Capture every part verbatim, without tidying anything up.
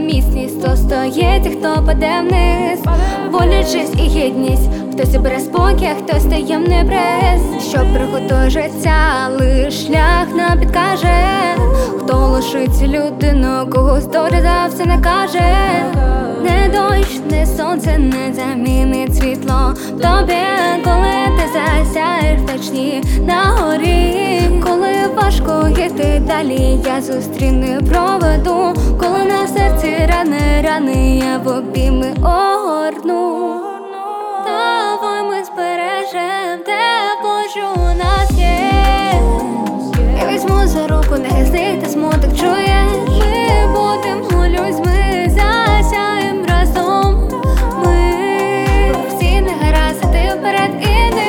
міцність, хто стоїть, і хто паде вниз. Болячись і гідність, хтось обере спокій, а хтось таємний прес. Що приходить життя, лиш шлях нам підкаже. Хто лишиться людину, когось доля завжди не каже. Не дощ, не сонце не замінить світло тобі, коли ти засяєш вдачні на горі. Коли важко йти далі, я зустріну і проведу. Коли на серці рани, рани, я в обійми огорну. Давай ми збережем тепло, що у нас є. Я візьму за руку, не зникне смуток, чуєш? Ми будемо людьми, засяєм разом. Ми всі не гаразд, а ти вперед іди.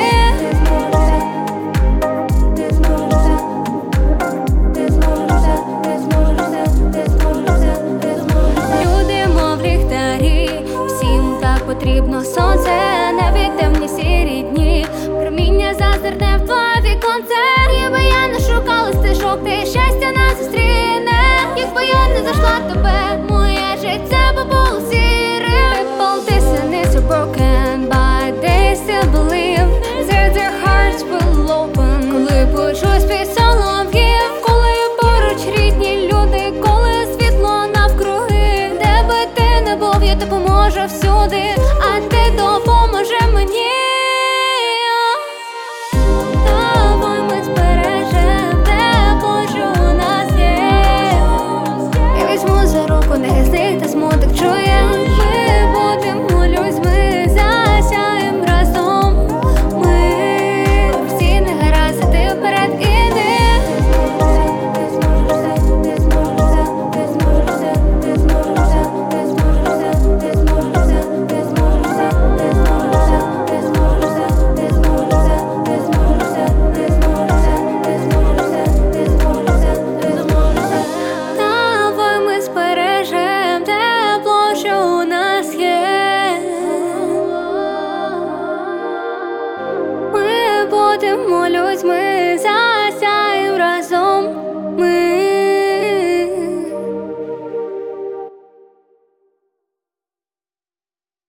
Ти зможешся, ти зможешся, ти зможешся, ти зможешся, ти зможешся. Люди, мов ліхтарі, всім так потрібно сонце, навіть темні сірі дні. Проміння зазирне в твоє віконце. Якби я не шукала стежок, ти щастя нас зустріне. Якби я не зайшла тебе, моє життя би було сірим. People, listen, is so broken, but they still believe that their hearts will open. Коли почусь під солов'їв, коли поруч рідні люди, коли світло навкруги. Де би ти не був, я допоможу всюди, а ти допоможи мені. Давай ми збережем тепло, що у нас є. Я візьму за руку, не зникне смуток, чуєш? Ми будемо людьми, засяєм разом. Ми всі не гаразд, а ти вперед іди. Ти зможешся, ти зможешся, ти зможешся, ти зможешся, ти зможешся, ти зможешся, ти зможешся, ти зможешся, ти зможешся, ти зможешся, ти зможешся, ти зможешся, ти зможешся, ти зможешся, ти зможешся. Давай ми збережем тепло, що у нас є. Ми будемо людьми.